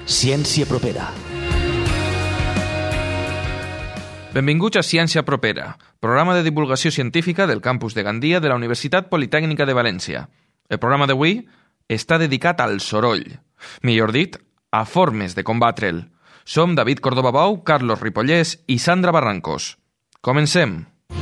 Ciència propera. Benvinguts a Ciència propera, programa de divulgació científica del campus de Gandia de la Universitat Politècnica de València. El programa d'avui està dedicat al soroll, millor dit, a formes de combatre'l. Som David Córdoba Bou, Carlos Ripollès i Sandra Barrancos. Comencem!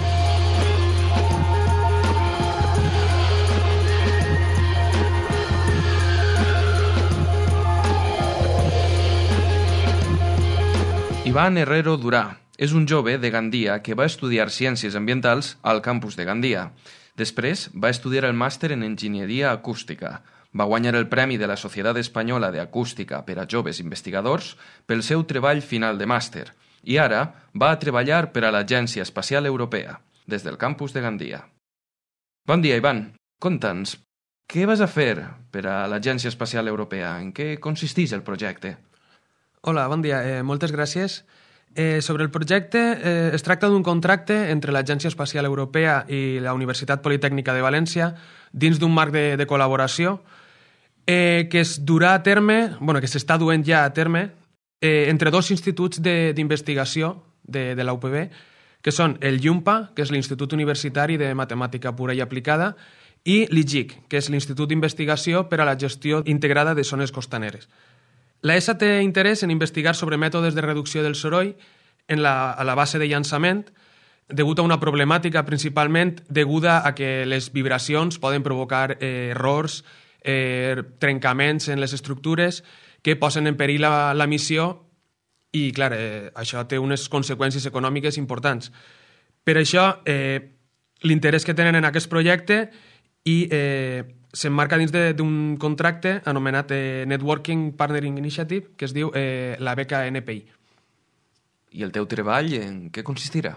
Iván Herrero Durà és un jove de Gandia que va estudiar Ciències Ambientals al campus de Gandia. Després va estudiar el màster en Enginyeria Acústica. Va guanyar el Premi de la Societat Espanyola de Acústica per a Joves Investigadors pel seu treball final de màster i ara va a treballar per a l'Agència Espacial Europea, des del campus de Gandia. Bon dia, Iván. Conta'ns, què vas a fer per a l'Agència Espacial Europea? En què consisteix el projecte? Hola, bon dia. Moltes gràcies. Sobre el projecte, es tracta d'un contracte entre l'Agència Espacial Europea i la Universitat Politècnica de València dins d'un marc de col·laboració que es durà a terme, que s'està duent ja a terme entre dos instituts d'investigació de la UPB, que són el IUMPA, que és l'Institut Universitari de Matemàtica Pura i Aplicada, i l'IGIC, que és l'Institut d'Investigació per a la Gestió Integrada de Zones Costaneres. La ESA té interès en investigar sobre mètodes de reducció del soroll a la base de llançament, degut a una problemàtica principalment deguda a que les vibracions poden provocar errors, trencaments en les estructures que posen en perill la missió i, clar, això té unes conseqüències econòmiques importants. Per això, l'interès que tenen en aquest projecte i s'emmarca dins d'un contracte anomenat Networking Partnering Initiative, que es diu la beca NPI. I el teu treball en què consistirà?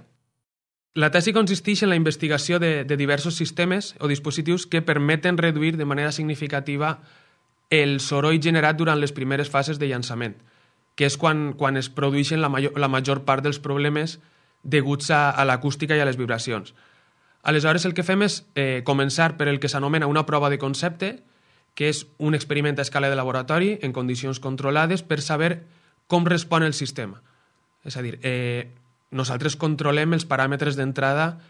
La tesi consisteix en la investigació de diversos sistemes o dispositius que permeten reduir de manera significativa el soroll generat durant les primeres fases de llançament, que és quan es produeixen la major part dels problemes deguts a l'acústica i a les vibracions. Aleshores, el que fem és començar per el que s'anomena una prova de concepte, que és un experiment a escala de laboratori en condicions controlades per saber com respon el sistema. És a dir, nosaltres controlem els paràmetres d'entrada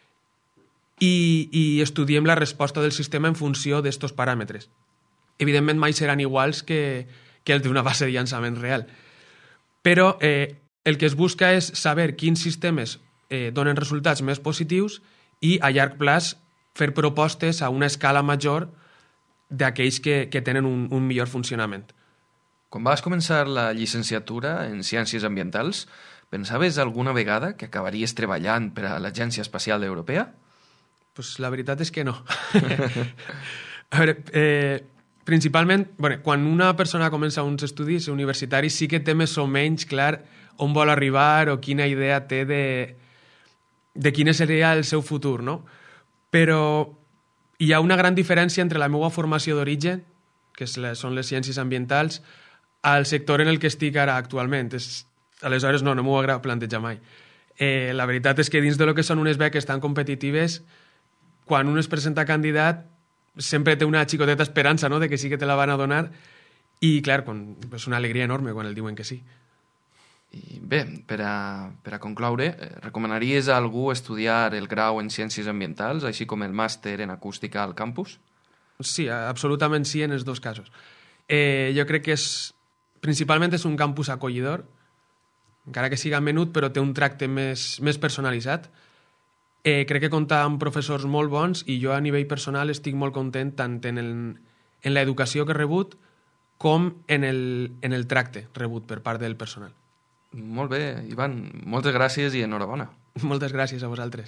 i estudiem la resposta del sistema en funció d'estos paràmetres. Evidentment, mai seran iguals que el d'una base de llançament real. Però el que es busca és saber quins sistemes donen resultats més positius i a llarg plaç fer propostes a una escala major d'aquells que tenen un millor funcionament. Quan vas començar la llicenciatura en Ciències Ambientals, pensaves alguna vegada que acabaries treballant per a l'Agència Espacial Europea? Pues la veritat és que no. A veure, principalment, quan una persona comença uns estudis universitaris sí que té més o menys clar on vol arribar o quina idea té de quin seria el seu futur, no? Però hi ha una gran diferència entre la meva formació d'origen, que són les ciències ambientals, al sector en el que estic ara actualment. Aleshores, no m'ho agrada plantejar mai. La veritat és que dins de lo que són unes beques tan competitives, quan un es presenta candidat, sempre té una xicoteta esperança, no?, de que sí que te la van a donar, i, clar, és una alegria enorme quan el diuen que sí. I bé, per a concloure, recomanaries a algú estudiar el grau en Ciències Ambientals, així com el màster en Acústica al campus? Sí, absolutament sí en els dos casos. Jo crec que principalment és un campus acollidor, encara que siga menut, però té un tracte més personalitzat. Crec que compta amb professors molt bons i jo a nivell personal estic molt content tant en l'educació que he rebut com en el tracte rebut per part del personal. Molt bé, Ivan. Moltes gràcies i enhorabona. Moltes gràcies a vosaltres.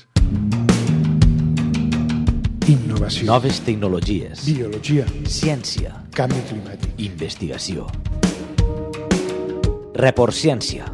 Innovació. Noves tecnologies. Biologia. Ciència. Canvi climàtic. Investigació. Report Ciència.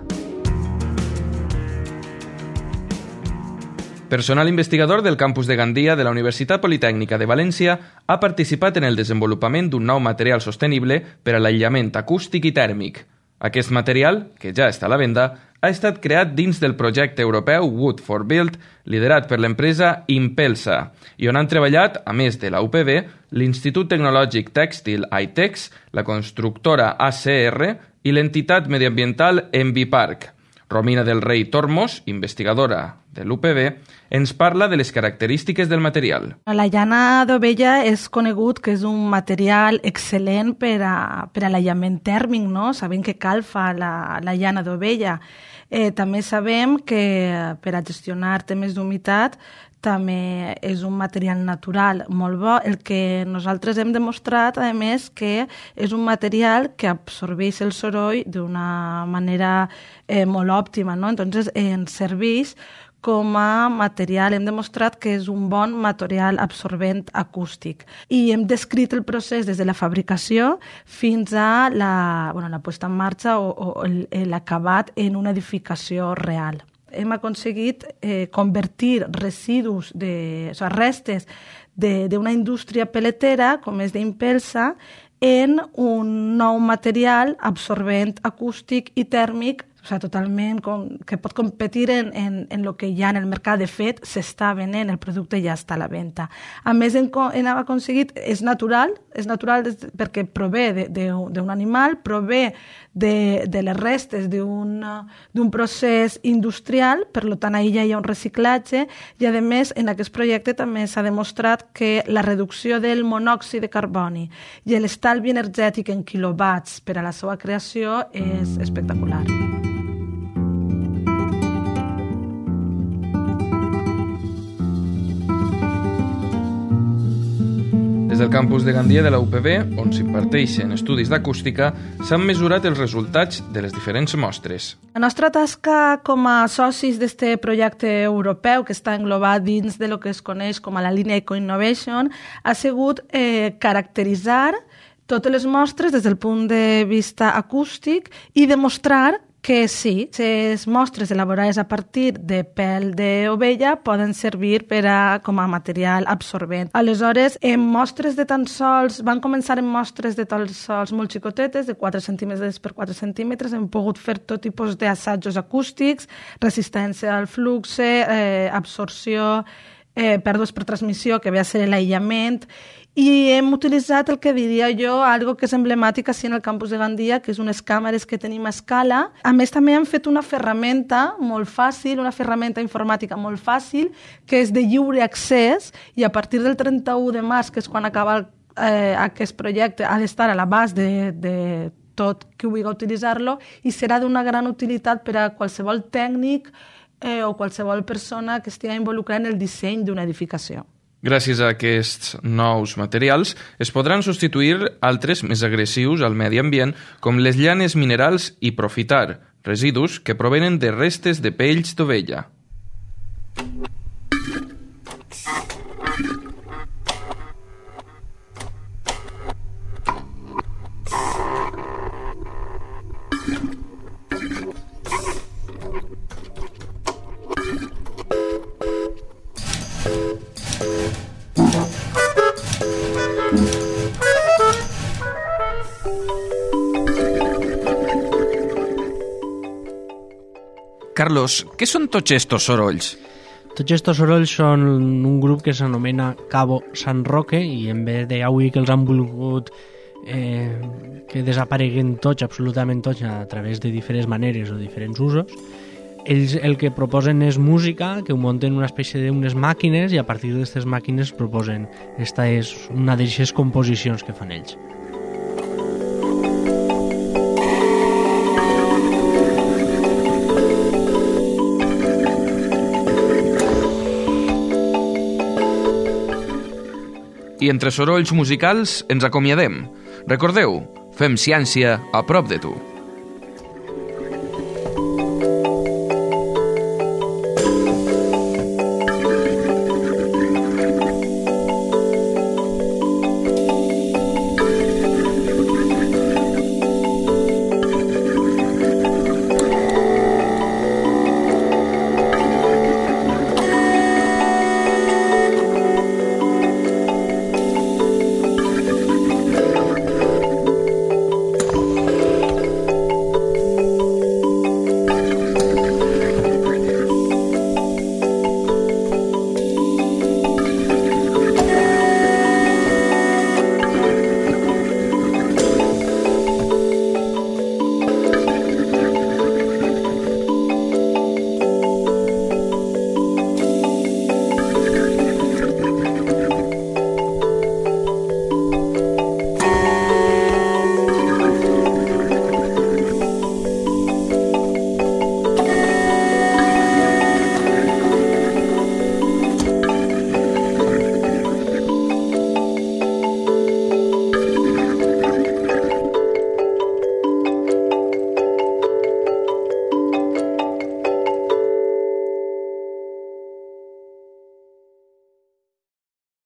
Personal investigador del campus de Gandia de la Universitat Politècnica de València ha participat en el desenvolupament d'un nou material sostenible per a l'aïllament acústic i tèrmic. Aquest material, que ja està a la venda, ha estat creat dins del projecte europeu Wood for Build, liderat per l'empresa Impelsa, i on han treballat, a més de la UPB, l'Institut Tecnològic Tèxtil ITEX, la constructora ACR i l'entitat mediambiental Enviparc. Romina del Rei Tormos, investigadora de l'UPB, ens parla de les característiques del material. La llana d'ovella és conegut que és un material excel·lent per a l'aïllament tèrmic, no? Sabem que cal fa la llana d'ovella. També sabem que per a gestionar temes d'humitat també és un material natural molt bo. El que nosaltres hem demostrat, a més, que és un material que absorbeix el soroll d'una manera molt òptima, no? Entonces, ens serveix com a material. Hem demostrat que és un bon material absorbent acústic. I hem descrit el procés des de la fabricació fins a la posada en marxa o l'acabat en una edificació real. Hem aconseguit convertir restes d'una indústria pelletera, com és d'Impelsa, en un nou material absorbent acústic i tèrmic, totalment que pot competir en el que hi ha en el mercat. De fet, s'està venent, el producte ja està a la venda. A més, hem aconseguit, és natural perquè prové d'un animal, prové de les restes d'un procés industrial, per tant, ahir ja hi ha un reciclatge, i a més, en aquest projecte també s'ha demostrat que la reducció del monòxid de carboni i l'estalvi energètic en quilowatts per a la seva creació és espectacular. Des del campus de Gandia de la UPB, on s'imparteixen estudis d'acústica, s'han mesurat els resultats de les diferents mostres. La nostra tasca com a socis d'aquest projecte europeu, que està englobat dins de lo que es coneix com a la línia Eco-Innovation, ha sigut caracteritzar totes les mostres des del punt de vista acústic i demostrar que sí, les mostres elaborades a partir de pèl d'ovella poden servir com a material absorbent. Aleshores, van començar en mostres de tan sols molt xicotetes, de 4 centímetres per 4 centímetres. Hem pogut fer tot tipus d'assajos acústics, resistència al flux, absorció, pèrdues per transmissió, que ve a ser l'aïllament, i hem utilitzat el que diria jo, algo que és emblemàtic així en el campus de Gandia, que és unes càmeres que tenim a escala. A més, també hem fet una ferramenta molt fàcil, una ferramenta informàtica molt fàcil, que és de lliure accés, i a partir del 31 de març, que és quan acaba aquest projecte, ha d'estar a l'abast de tot qui vulgui utilitzar-lo, i serà d'una gran utilitat per a qualsevol tècnic o qualsevol persona que estigui involucrada en el disseny d'una edificació. Gràcies a aquests nous materials es podran substituir altres més agressius al medi ambient, com les llanes minerals i profitar, residus que provenen de restes de pells d'ovella. Carlos, què són tots estos sorolls? Tots estos sorolls són un grup que s'anomena Cabo San Roque, i en vez d'avui que els han volgut que desapareguen tots, absolutament tots, a través de diferents maneres o diferents usos, ells el que proposen és música, que ho munten una espècie d'unes màquines, i a partir d'aquestes màquines proposen. Esta és una d'aquestes composicions que fan ells. I entre sorolls musicals ens acomiadem. Recordeu, fem ciència a prop de tu.